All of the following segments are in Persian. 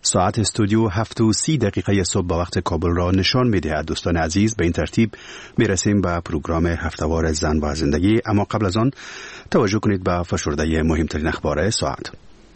ساعت استودیو 7:30 صبح با وقت کابل را نشان می‌دهد. دوستان عزیز، به این ترتیب میرسیم به پروگرام هفته‌وار زن و زندگی، اما قبل از آن توجه کنید به فشرده مهمترین اخبار ساعت.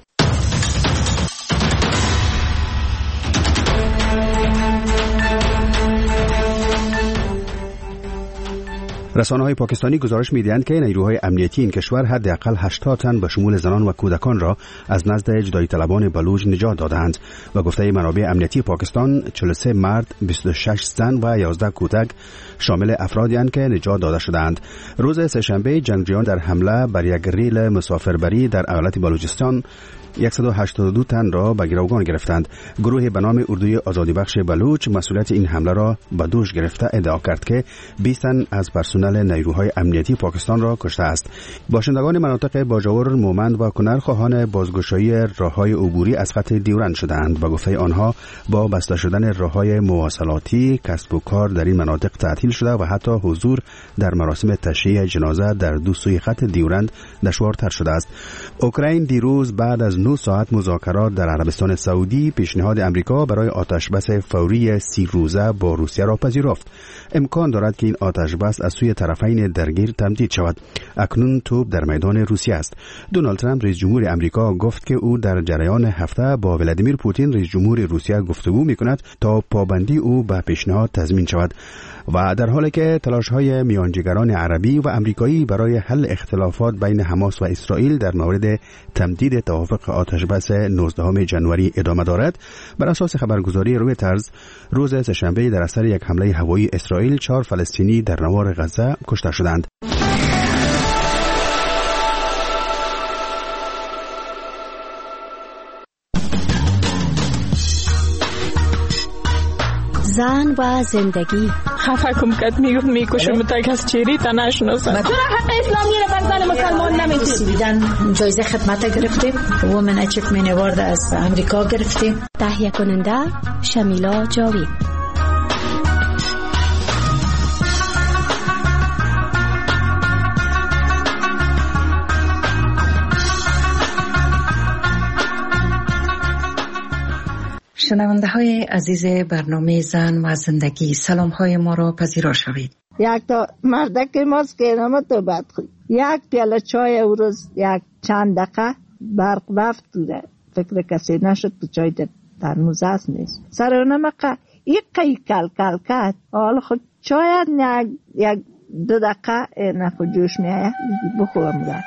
رسانه‌های پاکستانی گزارش می‌دهند که نیروهای امنیتی این کشور حداقل 80 تن به شمول زنان و کودکان را از نزد جدایی طلبان بلوچ نجات دادند و گفته منابع امنیتی پاکستان 43 مرد، 26 زن و 11 کودک شامل افرادی اند که نجات داده شدند. روز سه‌شنبه جنگجویان در حمله بر یک ریل مسافربری در ایالت بلوچستان 182 تن را به گروگان گرفتند. گروه به نام اردوی آزادی بخش بلوچ مسئولیت این حمله را به دوش گرفته ادعا کرد که 20 تن از پرسنل نیروهای امنیتی پاکستان را کشته است. باشندگان مناطق باجاور، مومند و کنر خواهان بازگشایی راههای عبوری از خط دیورند شدند و گفته آنها با بسته شدن راههای مواصلاتی کسب و کار در این مناطق تعطیل شده و حتی حضور در مراسم تشییع جنازه در دو سوی خط دیورند دشوارتر شده است. اوکراین دیروز بعد از 9 ساعت مذاکرات در عربستان سعودی پیشنهاد امریکا برای آتشبس فوری 30 روزه با روسیه را پذیرفت. امکان دارد که این آتشبس از سوی طرفین درگیر تمدید شود. اکنون توپ در میدان روسیه است. دونالد ترامپ رئیس جمهور امریکا گفت که او در جریان هفته با ولادیمیر پوتین رئیس جمهور روسیه گفتگو می‌کند تا پابندی او به پیشنهاد تضمین شود. و در حالی که تلاش‌های میانجیگران عربی و آمریکایی برای حل اختلافات بین حماس و اسرائیل در مورد تمدید توافق آتشبس 19 ژانویه ادامه دارد، بر اساس خبرگزاری رویترز روز سه‌شنبه در اثر یک حمله هوایی اسرائیل 4 فلسطینی در نوار غزه کشته شدند. زن و زندگی. خفه کم کت میکشم تا کس چیری تا نشناسم. چرا حق اسلامی رو بر زن مسلمان نمیدید؟ جایزه خدمت گرفتیم. وومن اچیومنت اوارد از امریکا گرفتیم. تهیه کننده شمیلا جاوید. شنونده های عزیز برنامه زن و زندگی، سلام های ما را پذیرا شوید. یک تا مردک ماست که نامه تو بد خوی، یک پیاله چای او روز یک چند دقیقه برق رفت بوده، فکر کسی نشد تو چای در ترموز است نیست سر اونم یک قی کل کل کد حال خود چای یک 2 دقیقه نخو جوش میایه بخورم ده.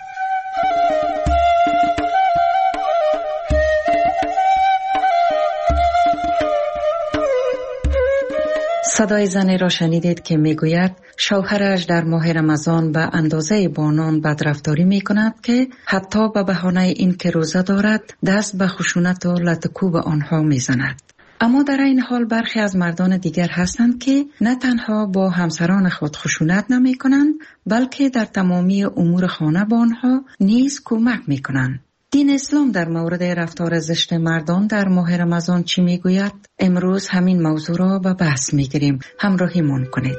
صدای زنی را شنیدید که میگوید شوهرش در ماه رمضان به اندازه با آنان بدرفتاری میکند که حتی به بهانه این که روزه دارد دست به خشونت و لطکوب آنها میزند. اما در این حال برخی از مردان دیگر هستند که نه تنها با همسران خود خشونت نمی کنند بلکه در تمامی امور خانه با آنها نیز کمک می کنند. دین اسلام در مورد رفتار زشت مردان در ماه رمضان چی می گوید؟ امروز همین موضوع را به بحث می گیریم. همراهیمان کنید.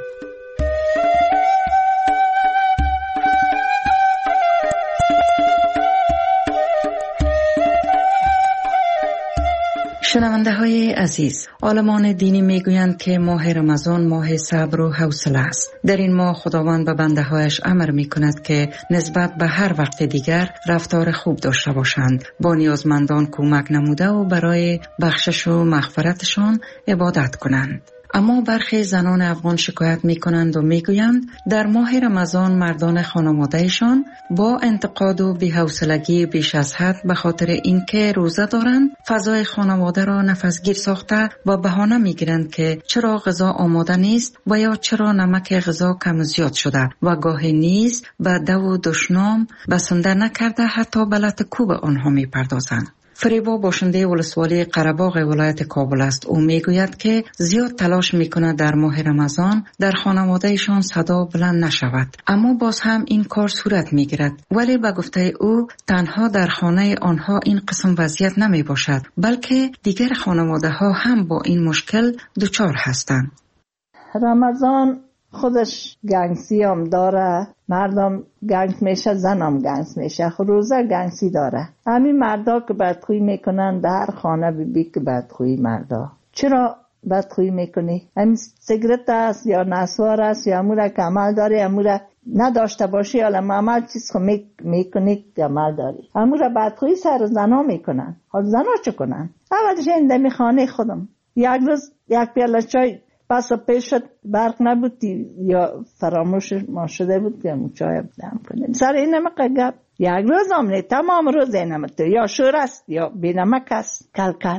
شنونده های عزیز، عالمان دینی میگویند که ماه رمضان ماه صبر و حوصله است. در این ماه خداوند به بنده هایش امر می کند که نسبت به هر وقت دیگر رفتار خوب داشته باشند، با نیازمندان کمک نموده و برای بخشش و مغفرتشان عبادت کنند. اما برخی زنان افغان شکایت می کنند و می گویند در ماه رمضان مردان خانوادهشان با انتقاد و بی‌حوصلگی بیش از حد به خاطر اینکه روزه دارند فضای خانواده را نفسگیر ساخته و بهانه می گیرند که چرا غذا آماده نیست و یا چرا نمک غذا کم زیاد شده و گاهی نیز به دو و دشنام بسنده نکرده حتی به لطکوب آنها می پردازند. فریبا باشنده ولسوالی قره‌باغ ولایت کابل است. او میگوید که زیاد تلاش میکند در ماه رمضان در خانوادهشان صدا بلند نشود، اما باز هم این کار صورت میگیرد. ولی به گفته او تنها در خانه آنها این قسم وضعیت نمی باشد، بلکه دیگر خانواده ها هم با این مشکل دچار هستند. رمضان خودش گنگسی هم داره، مردم گنگ میشه، زنم گنگ میشه، روزه گنگسی داره. همین مردا که بدخویی میکنن در خانه بی که بدخویی مردا. چرا بدخویی میکنی؟ همین سیگرت است یا نسوار است یا اموره که عمل داری، اموره نداشته باشی حالا عمل چیز خو میکنی که عمل داری. اموره بدخویی سر زنا میکنن. حال زنا چه کنن؟ اولش این دمی خانه خودم یک روز یک پیاله چای پس پیش شد، برق نبود یا فراموش ما شده بود که چای دم کنیم. سر این نمک گپ یک روز هم نه، تمام روز این نمک یا شور است یا بی نمک است. کل کل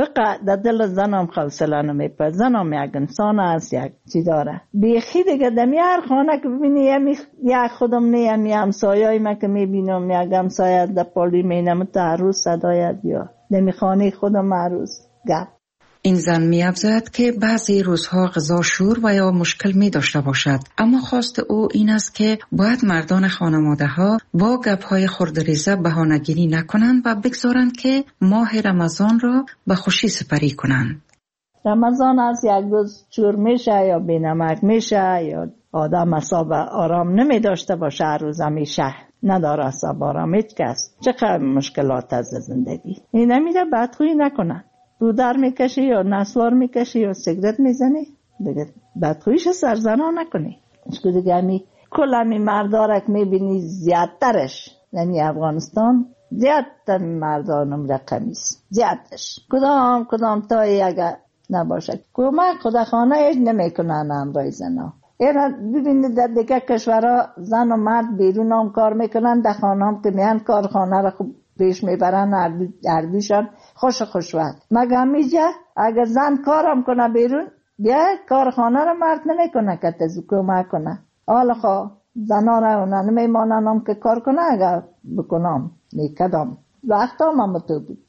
در دل زنم حوصله نمیپره. زنم یک انسان است، یک چی داره بیخی دیگه. دمی هر خانه که ببینی یک خودم نه، همی همسایه‌ای من که میبینم یک همسایه در پالی مینم تا عروس صدایت یا دمی خانه خودم عروس گپ. این زن می افزاید که بعضی روزها غذا شور و یا مشکل می داشته باشد، اما خواست او این است که باید مردان خانواده ها با گپ‌های خردریزه بهانه‌گیری نکنند و بگذارند که ماه رمضان را به خوشی سپری کنند. رمضان از یک روز شور میشه یا بینمک میشه یا آدم اصاب آرام نمی داشته باشه، هر روز همیشه نداره اصاب آرام هیچ کس. چقدر مشکلات از زندگی این نمیره بدخویی نکنن. دودر میکشی یا نسوار میکشی یا سیگرت میزنی دیگه بدخویش سرزنا نکنی. اشکو دیگه همی کل همی مردارک میبینی زیادترش یعنی افغانستان زیادتر مردانم رقمیست زیادتش کدام تایی اگر نباشد کمک خودخانه ایج نمیکنن همراه زنا. اینا ببینید در دیگه کشورها زن و مرد بیرون هم کار میکنن، در خانه هم که میان کارخانه را خوب پیش میبرن، اردوشان خوش وقت. مگه همیجا اگر زن کارم کنه بیرون بیا کارخانه را مرد نمیکنه که تزو کمک کنه. حالا خواه زنا را نمیمانن هم که کار کنه، اگر بکنم میکدم وقت هم تو بود.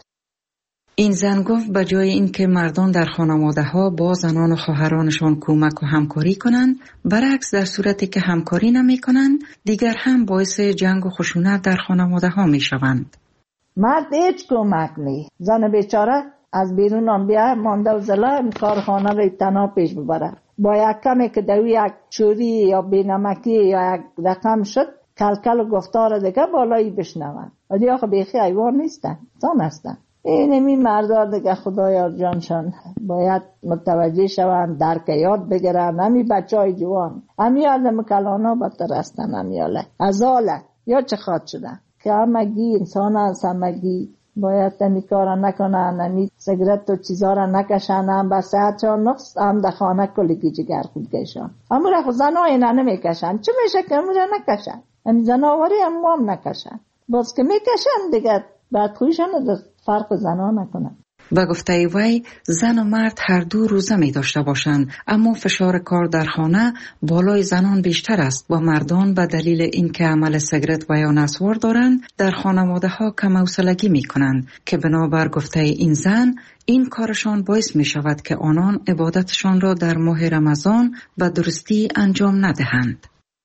این زن گفت به جای اینکه مردان در خانواده ها با زنان و خواهرانشان کمک و همکاری کنند، برعکس در صورتی که همکاری نمی کنند دیگر هم باعث جنگ و خشونت در خانواده ها می شوند. مرد هیچ کمک نی، زن بیچاره از بیرون هم بیا مانده و زلا کارخانه را تنها پیش ببره. با یک کمی که دوی یک چوری یا بینمکی یا یک رقم شد کلکل و گفتار دیگه بالایی بشنون. ولی آخه بیخی ایوان نیستن، زن هستن. اینمی مردار دیگه خدایا جانشان باید متوجه شوند، درک یاد بگیرن. همی بچه های جوان همی آدم کلانا بدتر هستن، همی ازاله یا چه خواد شدن که همگی انسان هست، همگی باید همی کارا نکنن، همی سیگرت و چیزا را نکشن، هم بس صحتشان نقص، هم در خانه کلگی جگر خود کشن. همون را خود زنها اینا نمیکشن. چه میشه که همون را نکشن؟ همی زناواری هم نکشن، باز که میکشن دیگه بعد خویشان در فرق زنها نکنن. و گفته وی زن و مرد هر دو روزه می داشته باشند، اما فشار کار در خانه بالای زنان بیشتر است و مردان به دلیل اینکه عمل سیگرت و یا نسوار دارند در خانواده ها کم حوصلگی می کنند که بنابر گفته این زن این کارشان باعث می شود که آنان عبادتشان را در ماه رمضان به درستی انجام ندهند.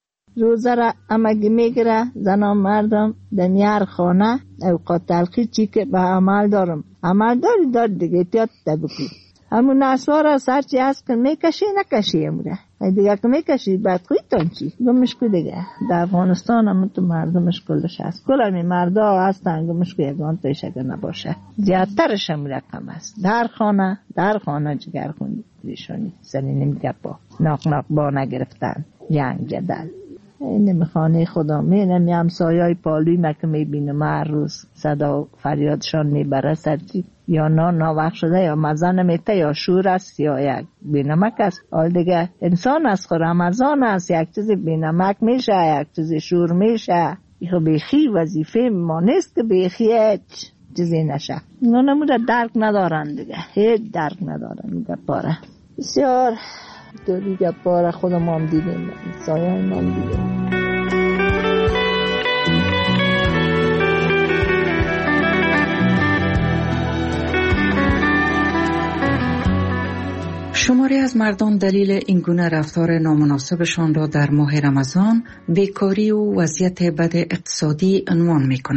روزه را امگی میگیره زنان مردم دنیار خانه اوقات تلخی چی که به عمل دارم عمل دار دیگه تیاد تبکی همون نسوار از هرچی هست که میکشی نکشی اموره دیگه که میکشی بعد خویتان چی گمش که دیگه در افغانستان همون تو مردمش کلش هست کل همی مردا هستن گمش که یکان تایشه که نباشه زیادترش هم رقم هست در خانه جگر خوندی ریشانی سنی نمیگه با ناق با نگرفتن جنگ جدل این خانه خدا مینم یم سایای پالوی مکه میبینم هر روز صدا فریادشان میبره سرچی یا ناوقت شده یا مزه نمیته یا شور است یا یک بینمک است. حال دیگه انسان است خود رمضان است یک چیز بینمک میشه یک چیز شور میشه ایخو بیخی وظیفه ما نیست که بیخی هیچ چیزی نشه. اینا نموده درک ندارن دیگه هیچ درک ندارن میگه پاره بسیار تو دیگه پاره خودم هم دیدیم سایه هم دیدیم. شماری از مردان دلیل این گونه رفتار نامناسبشان را در ماه رمضان بیکاری و وضعیت بد اقتصادی عنوان می کنند.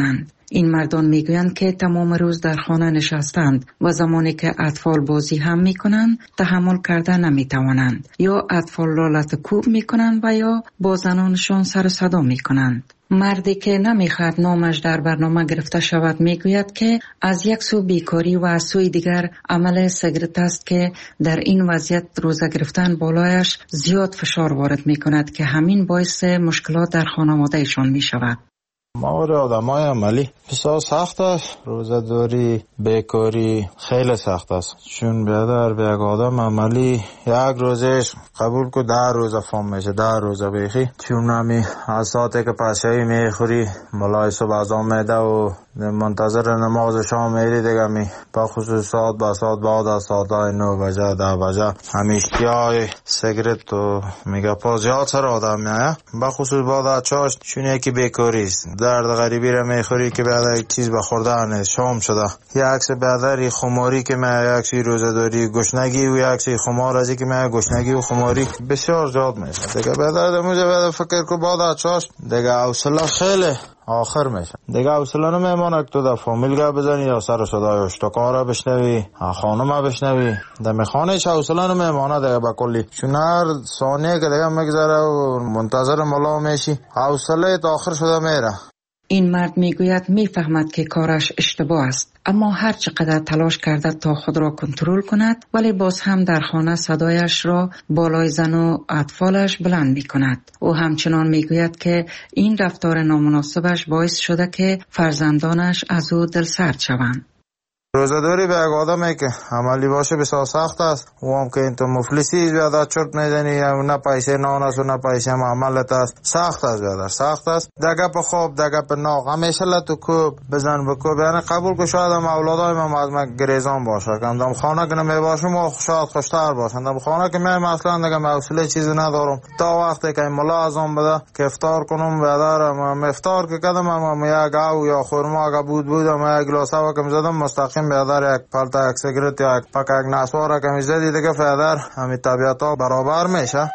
این مردان میگویند که تمام روز در خانه نشستند و زمانی که اطفال بازی هم میکنند تحمل کرده نمیتوانند، یا اطفال را لطکوب میکنند و یا با زنانشان سر و صدا میکنند. مردی که نمیخواد نامش در برنامه گرفته شود میگوید که از یک سو بیکاری و از سوی دیگر عمل سیگارت است که در این وضعیت روزه گرفتن بالایش زیاد فشار وارد میکند که همین باعث مشکلات در خانواده ایشان میشود. مور آدمای عملی بسیار سخت است. روزه‌داری، بیکاری خیلی سخت است، چون بیادر به یک آدم عملی یک روزش قبول که 10 روزه فهم میشه، 10 روزه بیخی، چون همی از ساعتی که پشهی میخوری ملای صبح از میده و منتظر نماز شام میری دیگه می با خصوص ساعت با ساعت بعد از ساعت 9 بجه 10 بجه همیشتیای سیگرت و میگه پا زیاد سر آدم میایه، با خصوص بعد از چاش، چون یکی بیکاری است، درد غریبی را میخوری که بعد یک چیز بخوردن شام شده، یک عکس بعدری خماری که من یک چیز روزه‌داری گشنگی و یک چیز خمار ازی که من گشنگی و خماری بسیار زیاد میشه دیگه. بعد موجب فکر کو بعد از چاش دیگه حوصله خیلی آخر میشه دیگه، حوصله نمیمونه که تو در فامیل بزنی یا سر صدای اشتکار بشنوی، خانم بشنوی، در خانه چه حوصله نمیمونه دیگه با کلی، چون هر ثانیه که دیگه میگذره و منتظر ملا میشی حوصله تا آخر شده میره. این مرد میگوید میفهمد که کارش اشتباه است، اما هر چقدر تلاش کرده تا خود را کنترل کند ولی باز هم در خانه صدایش را بالای زن و اطفالش بلند می کند. او همچنان میگوید که این رفتار نامناسبش باعث شده که فرزندانش از او دلسرد شوند. روزه‌داری به یک آدمی که عملی باشه بسیار سخت است، و هم که این تو مفلسی بیادر چرت میزنی، نه پیسه نان است و نه پیسه معاملت است، سخت است بیادر، سخت است. دگه په خواب دگه په ناغ همیشه لتو کوب بزن بکوب، یعنی قبول که شاید هم اولادای من از من گریزان باشه، که دم خانه که نمی باشم و شاید خوشتر باشن، دم خانه که من اصلا دیگه حوصله چیزی ندارم تا وقتی که ملا ازم بده که افطار کنم بیادر، من افطار که کردم من یک گاو یا خرما اگه بودم یک گلاس آب که می‌زدم مستقیم بیادر یک پالتا یک سیگرت یا یک پاک یک نسوار که میزدی دیگه بیادر همین طبیعت ها برابر میشه.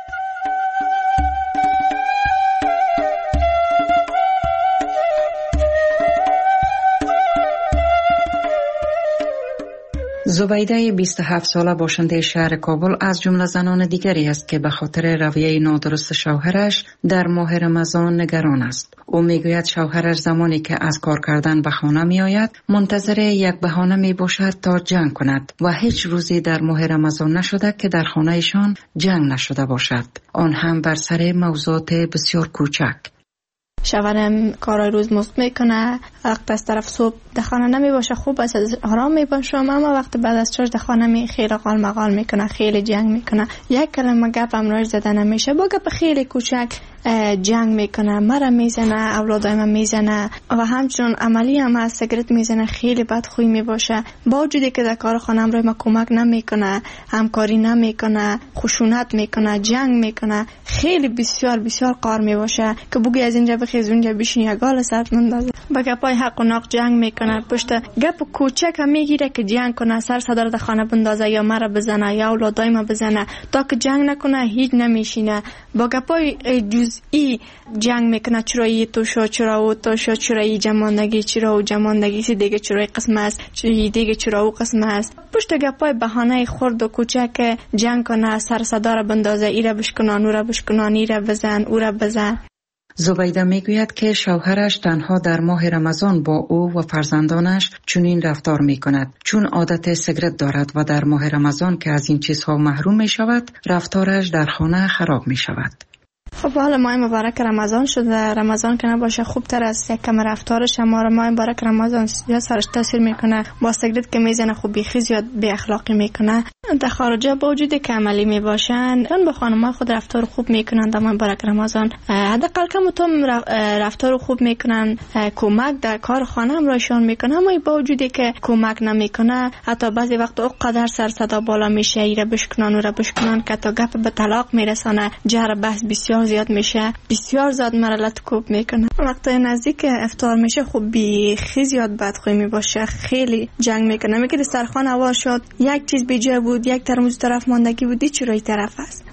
زبیده 27 ساله باشنده شهر کابل از جمله زنان دیگری است که به خاطر رویه نادرست شوهرش در ماه رمضان نگران است. او میگوید شوهرش زمانی که از کار کردن به خانه می آید منتظر یک بهانه می باشد تا جنگ کند و هیچ روزی در ماه رمضان نشده که در خانه ایشان جنگ نشده باشد، آن هم بر سر موضوعات بسیار کوچک. شوهرم کارای روز مزد میکنه، وقت از طرف صبح در خانه نمی باشه، خوب است آرام می باشم، اما وقت بعد از چاش در خانه می خیلی قال مقال میکنه، خیلی جنگ میکنه، یک کلمه گپ هم روش زده نمیشه، با گپ خیلی کوچک جنگ میکنه، مرا میزنه، اولادای من میزنه و همچنین عملی هم از سیگرت میزنه، خیلی بدخوی میباشه، با وجودی که در کار خانم روی ما کمک نمیکنه، همکاری نمیکنه، خشونت میکنه، جنگ میکنه، خیلی بسیار بسیار قار میباشه که بگی از اینجا بخیز اونجا بشین یا گال سرت مندازه، با گپای حق و ناق جنگ میکنه، پشت گپ کوچک هم میگیره که جنگ کنه، سر صدر در خانه بندازه یا مرا بزنه یا اولادای ما بزنه، تا که جنگ نکنه هیچ نمیشینه، با گپای جزئی جنگ میکنه، چرا ای تو شو، چرا او تو شو، چرا ای جماندگی، چرا او جماندگی سی دیگه، چرا ای قسم است، چرا دیگه چرا او قسم است، پشت گپای بهانه خرد و کوچک جنگ کنه، سر صدا را بندازه، ای را بشکنان، او را بشکنان، ای را بزن، او را بزن. زبیده میگوید که شوهرش تنها در ماه رمضان با او و فرزندانش چنین رفتار میکند، چون عادت سیگرت دارد و در ماه رمضان که از این چیزها محروم می شود رفتارش در خانه خراب می شود. خب حالا ماه مبارک رمضان شده، رمضان که نباشه خوب تر است، یک کم رفتارش اما ماه مبارک رمضان یا سرش تاثیر میکنه، با سیگرت که میزنه خوب بیخی زیاد بی اخلاقی میکنه. در خارجه با وجودی که عملی میباشن اون با خانم‌ها خود رفتار خوب میکنن در ماه مبارک رمضان، حداقل کم تو رفتار خوب میکنن، کمک در کار خانه هم راشون میکنه، اما با وجودی که کمک نمیکنه حتی بعضی وقت او قدر سر صدا بالا میشه، ایره بشکنان و را بشکنان که تا گپ به طلاق میرسانه، جر بحث بسیار زیاد میشه، بسیار زیاد مرلت کوب میکنه. وقتی نزدیک افطار میشه خوب بیخی زیاد بدخوی میباشه، خیلی جنگ میکنه، میگه دسترخوان هوا شد، یک چیز به جای بود، یک ترموز طرف ماندگی بود، چرا این طرف است،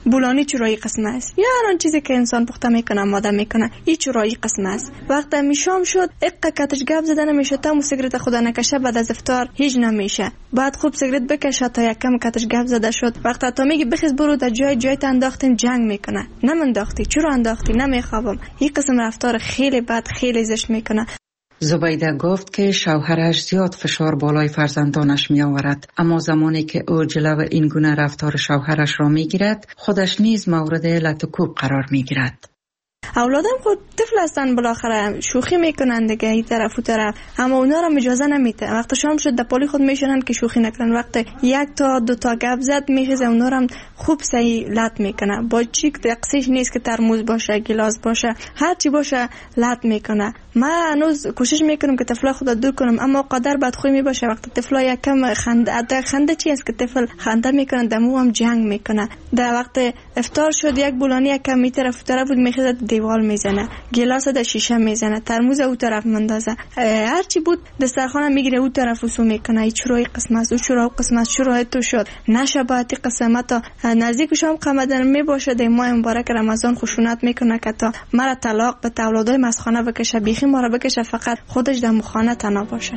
بولانی چرایی قسم است، یا هر آن چیزی که انسان پخته میکنه آماده میکنه این چرایی قسم است. وقتی میشام شد اقا کتش گپ زدن نمیشه، تا سیگرت خدا نکشه بعد از افطار هیچ نمیشه. بعد خوب سیگرت بکشه تا یکم کتش گپ زده شد. وقتی تا میگی بخیز برو در جای انداختیم جنگ میکنه، نمنداختی چرا انداختی، نمیخوابم. این قسم رفتار خیلی بد خیلی زشت میکنه. زبیده گفت که شوهرش زیاد فشار بالای فرزندانش می آورد، اما زمانی که او جلو این گونه رفتار شوهرش را می گیرد خودش نیز مورد لط و کوب قرار می گیرد. اولادم خود طفل هستن، بالاخره شوخی میکنن دیگه این طرف و طرف، اما اونا را اجازه نمیده. وقتی شام شد دپالی خود میشونن که شوخی نکنن. وقتی یک تا دو تا گپ زد میخیزه اونا را خوب صحیح لط میکنه. با چیک دقیقش نیست که ترموز باشه گلاس باشه هر چی باشه لط میکنه. من هنوز کوشش میکنم که طفلا خود دور کنم، اما قدر بدخوی میباشه. وقتی طفلا یکم خنده چی است که طفل خنده میکنه دمو هم جنگ میکنه. در وقت افطار شد یک بولانی یکم می طرف بود میخیزه دیوال میزنه، گلاس در شیشه میزنه، ترموز او طرف مندازه، هر چی بود دسترخوان میگیره او طرف وسو میکنه. ای چرای قسم است، او چرا قسم است، چرا تو شد نشباتی قسمت نزدیک شام قمدن میباشه. در ماه مبارک رمضان خشونت میکنه که تا مرا طلاق به اولادای مسخانه بکشه، بیخی ما را بکشه، فقط خودش در مخانه تنها باشه.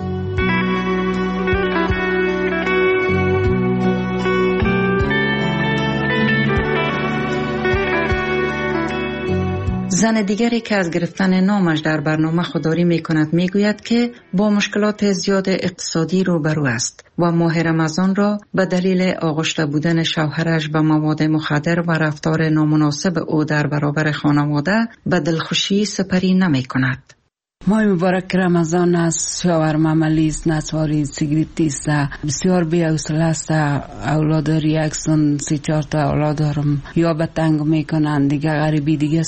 زن دیگری که از گرفتن نامش در برنامه خودداری می کند می گوید که با مشکلات زیاد اقتصادی روبرو است و ماه رمضان را به دلیل آغشته بودن شوهرش به مواد مخدر و رفتار نامناسب او در برابر خانواده به دلخوشی سپری نمی کند. ماه مبارک رمضان است، شوهرم عملی است، نسواری سیگریتی است، بسیار بی‌حوصله است. اولاد ریاکسون 3-4 تا اولاد دارم، یا به تنگ میکنن دیگه، غریبی دیگه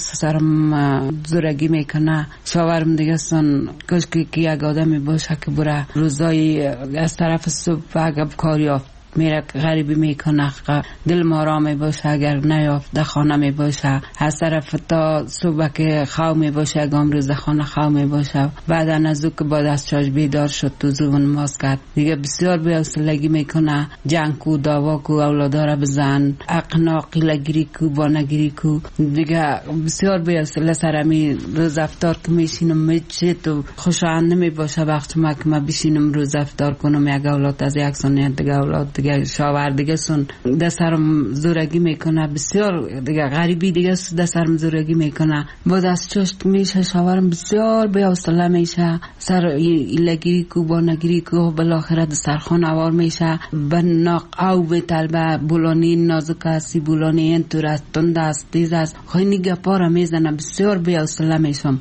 سرم زورگی میکنه. شوهرم دیگه سن کاش که یک آدمی باشه که بره روزای از طرف صبح اگه کاری یافت میره غریبی میکنه، دل ما را می باشه. اگر نیافت در خانه می باشه، از طرف تا صبح که خواه می باشه گام روز خانه خواه می باشه. بعد از او که بعد از چاش بیدار شد تو زبون ماز کرد دیگه بسیار بی‌حوصلگی میکنه. جنگ کو دعوا کو اولادا را بزن، اقناقی لگیری کو با نگیری کو دیگه بسیار بی‌حوصله. سرمی روز افطار که میشینم میچه تو خوشایند نمی باشه. وقتی ما که ما بشینم روز افطار کنم یک اولاد از یک سنیت دیگه اولاد دیگه شاور دیگه سن دسترم زورگی میکنه، بسیار دیگه غریبی دیگه دسترم زورگی میکنه. با دست چشت میشه شاورم بسیار بی‌حوصله میشه. سر لگیری کو با نگیری کو بالاخره دسترخوان اوار میشه. به ناق او به طلبه بولانی نازک است، بولانی این طور است، تند است، تیز است، خیلی گپا را میزنه. بسیار بی‌حوصله میشم.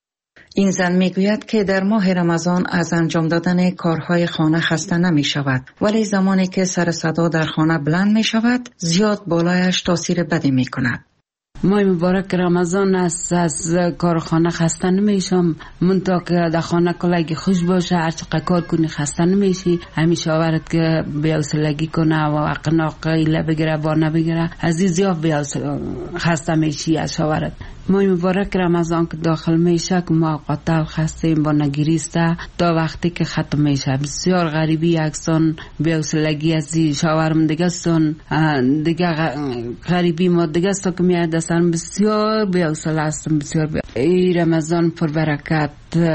این زن میگوید که در ماه رمضان از انجام دادن کارهای خانه خسته نمی شود، ولی زمانی که سر صدا در خانه بلند می شود زیاد بالایش تاثیر بدی می کند. ماه مبارک رمضان است، از کارخانه خسته نمیشم. منطقه که در خانه کلگی خوش باشه، هر چقدر کار کنی خسته نمیشی. همیشه آورد که بی‌حوصلگی کنه و اقناق ایله بگیره با نبگیره، از این زیاد خسته میشی از آورد. ماه مبارک رمضان که داخل میشه که ما قاتل خستیم با نگیریسته تا وقتی که ختم میشه. بسیار غریبی اکسان بی‌حوصلگی از شاورم دیگه سن دیگه غریبی ما دیگه است که میاد دستم بسیار بی‌حوصله هستم. بسیار ای رمضان پر برکت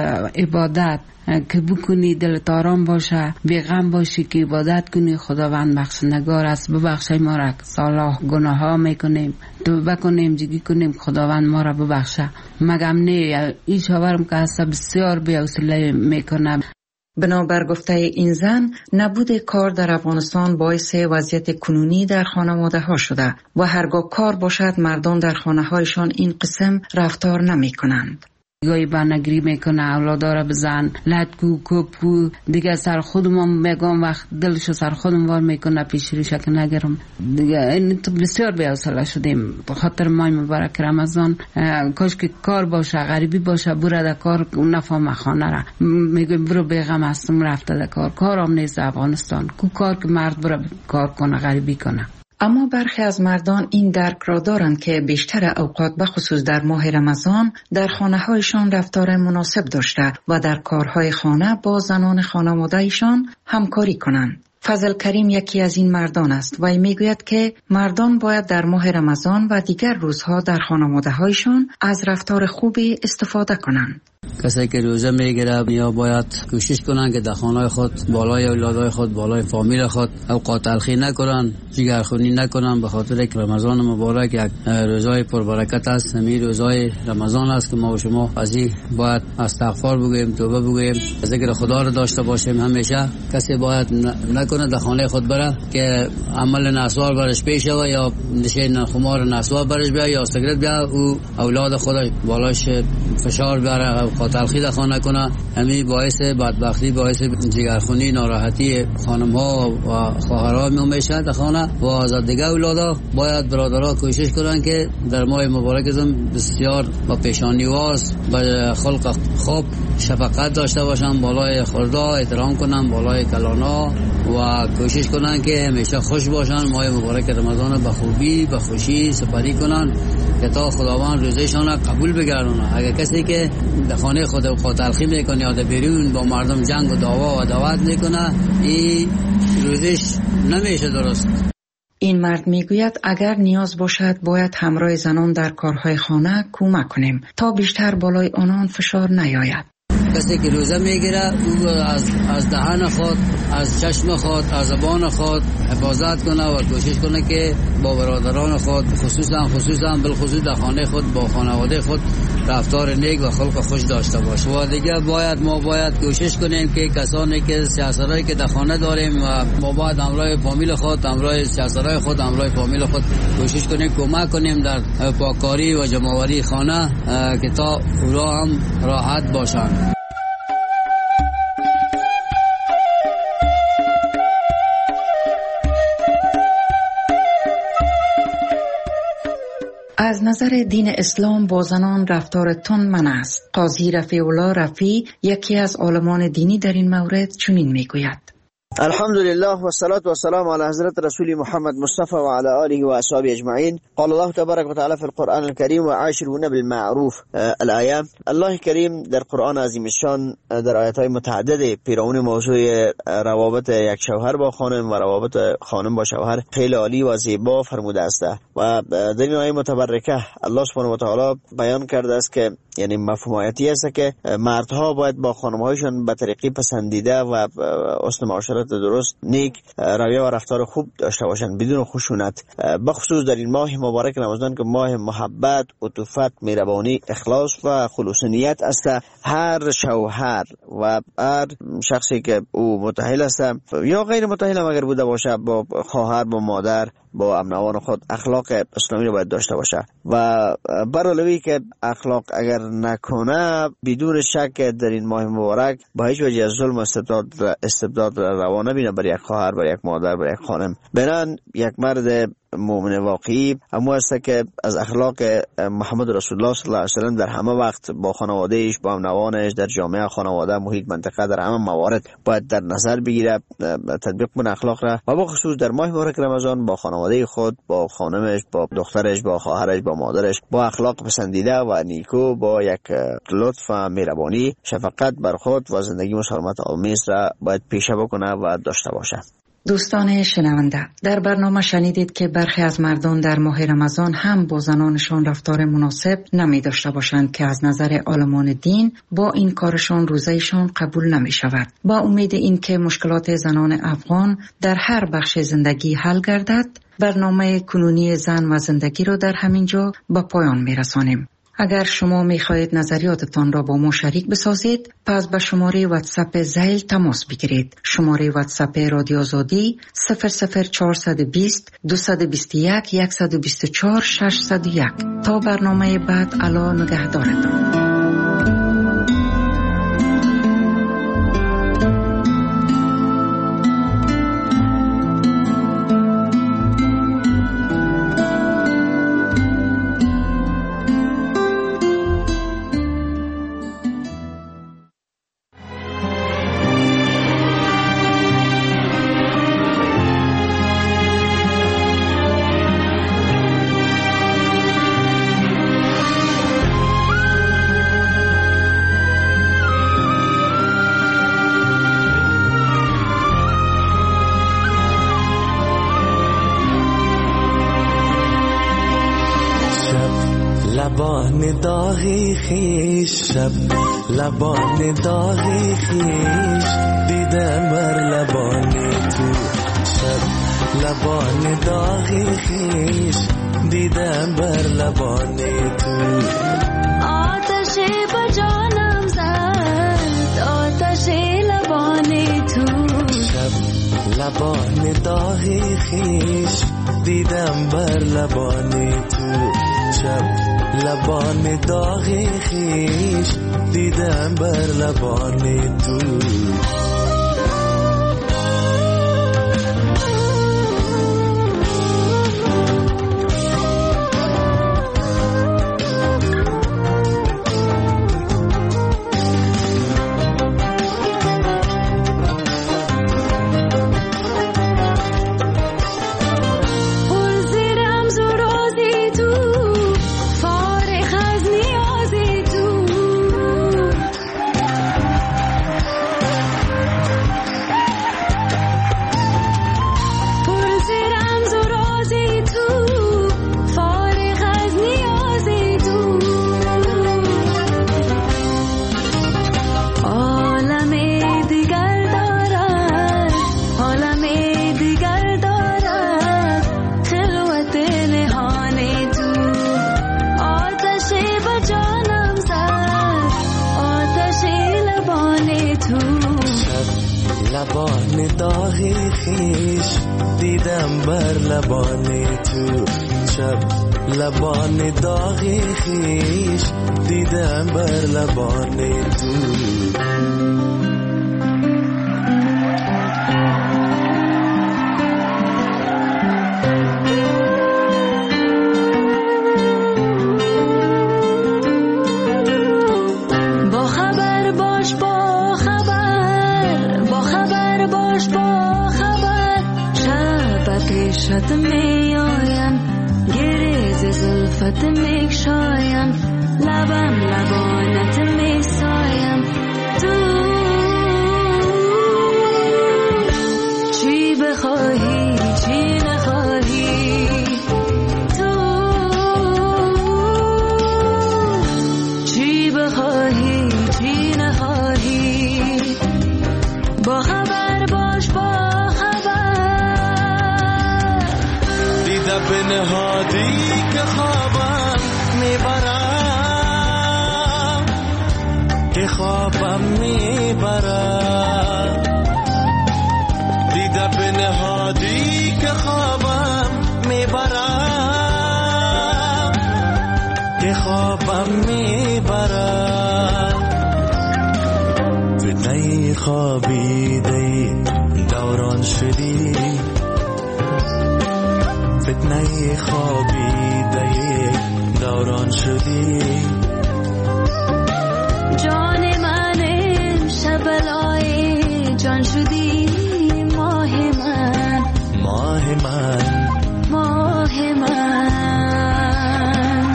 عبادت که بکنی دلت آرام باشه، بیغم باشی که عبادت کنی. خداوند بخشندگار است، ببخشای ما را صالح گناه ها میکنیم توبه کنیم جگی کنیم خداوند ما را ببخشه. مگم نه این شاورم که هست بسیار بی‌حوصله میکنه. بنابر گفته این زن نبود کار در افغانستان باعث وضعیت کنونی در خانواده ها شده و هرگاه کار باشد مردم در خانه هایشان این قسم رفتار نمی کنند. گاهی بانگری میکنه، اولادا را بزن، لدکو کپو دیگه سر خودم میگم وقت دلشو سر خودم وار میکنه پیش روشه که نگرم دیگه. این تو بسیار بی‌حوصله شدیم به خاطر ماه مبارک رمضان. کاش که کار باشه، غریبی باشه، برو در کار نفهم خانه را میگم برو بیغم هستم رفته در کار. کارم نیست افغانستان کو کار که مرد برو کار کنه غریبی کنه. اما برخی از مردان این درک را دارند که بیشتر اوقات به خصوص در ماه رمضان در خانه هایشان رفتار مناسب داشته و در کارهای خانه با زنان خانواده ایشان همکاری کنند. فضل کریم یکی از این مردان است و میگوید که مردان باید در ماه رمضان و دیگر روزها در خانواده هایشان از رفتار خوبی استفاده کنند. کسی که روزه میگیره یا باید کوشش کنن که در خانه خود بالای اولادای خود بالای فامیل خود اوقات تلخی نکنن، جگرخونی نکنن، به خاطر که رمضان مبارک یک روزای پربرکت است. همین روزای رمضان است که ما و شما از این باید استغفار بگوییم، توبه بگوییم، ذکر خدا را داشته باشیم. همیشه کسی باید نکنه در خانه خود بره که عمل نسوار برش پیش و یا نشین خمار نسوار برش بیا یا سیگرت بیا او اولاد خودش بالاش فشار بیاره اوقات تلخی در خانه کنه. همین باعث بدبختی، باعث جگرخونی، ناراحتی خانم ها و خواهرها میشه در خانه و از دیگه اولادا. باید برادرها کوشش کنن که در ماه مبارکتون بسیار با پیشانیواز به خلق خوب شفقت داشته باشن، بالای خوردا احترام کنن، بالای کلانا و کوشش کنن که همیشه خوش باشن. ماه مبارک رمضان به خوبی به خوشی سپری کنن که تا خداوند روزشان قبول بگردونه. اگر کسی که در خانه خود اوقات تلخی میکنه یا در بیرون با مردم جنگ و دعوا و دعوت میکنه، این روزش نمیشه درست. این مرد میگوید اگر نیاز باشد باید همراه زنان در کارهای خانه کمک کنیم تا بیشتر بالای آنان فشار نیاید. کسی که روزه میگیره او از دهان خود، از چشم خود، از زبان خود حفاظت کنه و کوشش کنه که با برادران خود خصوصا بالخصوص در خانه خود با خانواده خود رفتار نیک و خلق خوش داشته باشه. و دیگه ما باید کوشش کنیم که کسانی که سیاستایی که در خانه داریم و ما باید همراه فامیل خود، همراه سیاستای خود، همراه فامیل خود کوشش کنیم کمک کنیم در پاککاری و جمع‌آوری خانه که تا اونا هم راحت باشند. از نظر دین اسلام با زنان رفتار تند منع است. قاضی رفیع الله رفیع یکی از عالمان دینی در این مورد چنین میگوید: الحمدلله و الصلاة والسلام على حضرت رسول محمد مصطفى وعلى آله وأصحابه أجمعين. قال الله تبارك وتعالى في القرآن الكريم وعاشرون بالمعروف الآية. الله کریم در قرآن عظیم الشان در آیات‌های متعدد پیرامون موضوع روابط یک شوهر با خانم و روابط خانم با شوهر خیلی عالی و زیبا فرموده است و در این آیه متبرکه الله سبحانه و تعالی بیان کرده است که یعنی مفهوم آیاتی است که مردها باید با خانم‌هایشان به طریقی پسندیده و حسن معاشرت درست، نیک رویه و رفتار خوب داشته باشند بدون خشونت، بخصوص در این ماه مبارک رمضان که ماه محبت، عطوفت، مهربانی، اخلاص و خلوص نیت است. هر شوهر و هر شخصی که او متأهل است یا غیر متأهل اگر بوده باشه با خواهر، با مادر، با امنوان خود اخلاق اسلامی رو باید داشته باشه و برعلاوه که اخلاق اگر نکنه بدون شک در این ماه مبارک با هیچ وجه از ظلم و استبداد روا نبینه بر یک خواهر، بر یک مادر، بر یک خانم. بنان یک مرد مؤمن واقعی همو است که از اخلاق محمد رسول الله صلی الله علیه و سلم در همه وقت با خانوادهش، با امنوانش، در جامعه خانواده، محیط منطقه، در همه موارد باید در نظر بگیره، تطبیق کنه اخلاق را و بخصوص در ماه مبارک رمضان با خانواده خود، با خانمش، با دخترش، با خواهرش، با مادرش با اخلاق پسندیده و نیکو، با یک لطف و مهربانی، شفقت بر خود و زندگی مسالمت آمیز را باید پیشه بکنه و داشته باشه. دوستان شنونده، در برنامه شنیدید که برخی از مردان در ماه رمضان هم با زنانشان رفتار مناسب نمی داشته باشند که از نظر عالمان دین با این کارشان روزهشان قبول نمی شود. با امید این که مشکلات زنان افغان در هر بخش زندگی حل گردد، برنامه کنونی زن و زندگی را در همین جا به پایان می رسانیم. اگر شما می خواهید نظریاتتان را با ما شریک بسازید، پس به شماره واتساپ ذیل تماس بگیرید. شماره واتساپ رادیو آزادی 00420 221 124 601. تا برنامه بعد، الا نگهدارتان. لبان داغی خیش شب لبان داغی خیش دیدم بر لبان تو شب لبان داغی خیش دیدم بر لبان تو آتش به جانم زد آتش لبان تو شب لبان داغی خیش دیدم بر لبان تو شب لبان داغی خیش دیدم بر لبان تو لبان داغی خیش دیدم بر لبان تو شب لبان داغی خیش دیدم بر لبان تو شد می آیم گریز زلفت می شایم لبم لبانت می سایم تو چی بخواهی چی نخواهی تو چی بخواهی چی نخواهی با خبر باش با به نهادی که خوابم میبرم که خوابم میبرم دیده به نهادی که خوابم میبرم که خوابم میبرم فتنه خوابیده دوران شدی فتنه خوابیده دوران شدی جان من امشب بلای جان شدی ماه من ماه من ماه من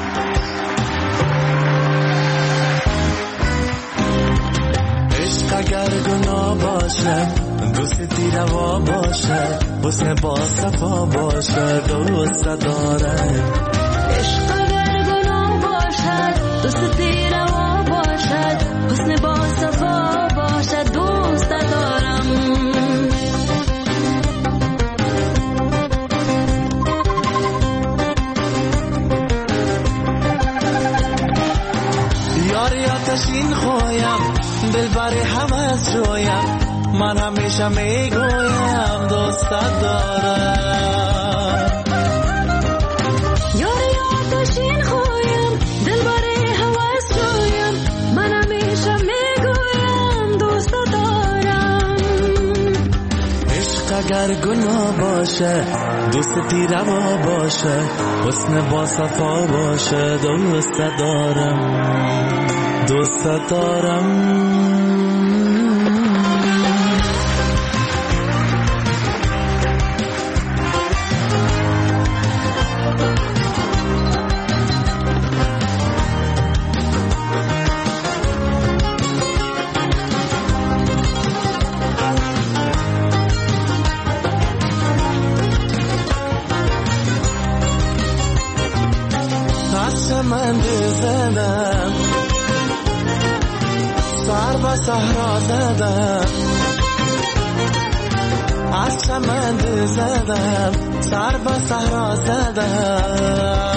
عشق اگر گناه باشه دوستی روا باشه حسن با صفا باشه دوست دارم عشق اگر گناه باشد دوستی روا باشد حسن با صفا باشد دوست دارم یاری آتشین خویم دلبر همه جویم من همیشه میگویم دوست دارم یاری آتشین خویم دلبر هوس جویم من همیشه میگویم دوست دارم عشق اگر گناه باشه دوستی روا باشه حسن با صفا باشه دوست دارم دوست دارم من زدم سر به صحرا زدم از چمن زدم سر به صحرا زدم